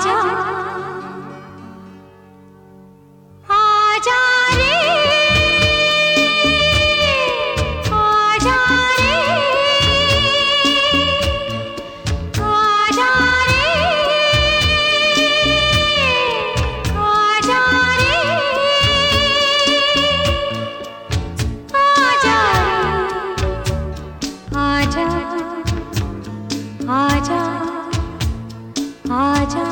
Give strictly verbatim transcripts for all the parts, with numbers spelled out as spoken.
आजा आजा रे आजा रे आजा रे आजा रे आजा आजा आजा आजा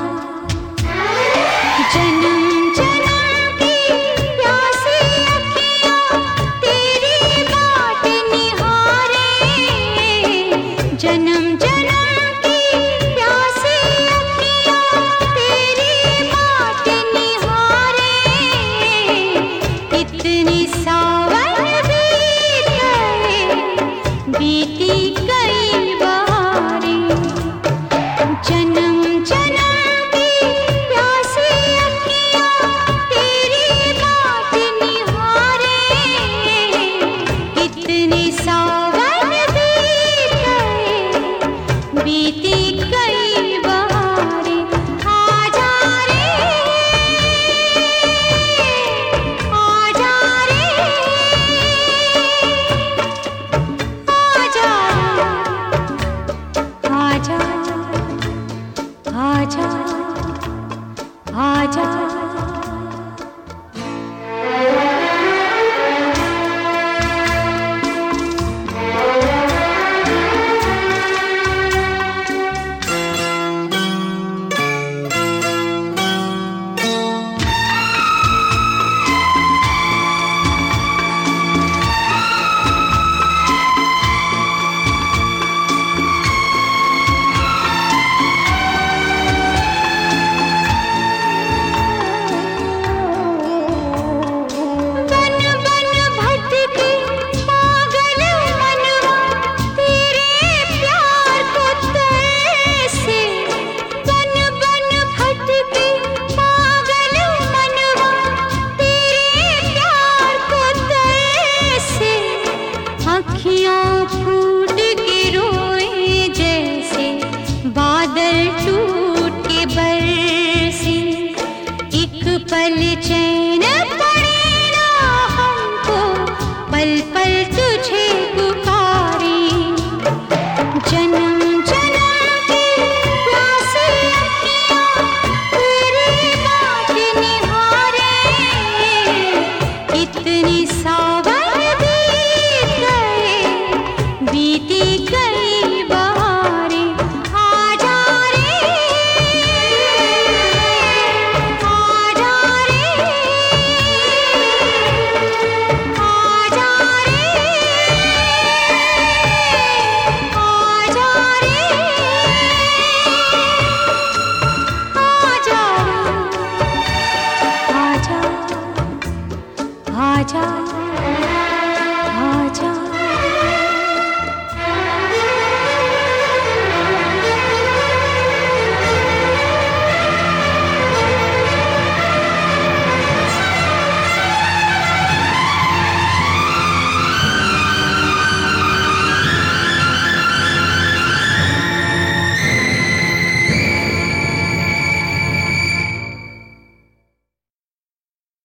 जन्म जन्म की प्यासी अखियाँ तेरी बाट निहारे जन्म जन्म की प्यासी अखियाँ तेरी बाट निहारे इतनी सावन बीत गए बीती कई बारी जन्म जन्म की प्यासी अखियाँ तेरी बाट निहारे इतनी सावन बीत गए बीती कई बारी आजा रे आजा रे आजा आजा आजा आजा बन बन भटके पागल मनवा तेरे प्यार को तरसे बन बन भटके पागल मनवा तेरे प्यार को तरसे अखियाँ फूट के रोए जैसे बादल टूट के बरसे एक पल चैन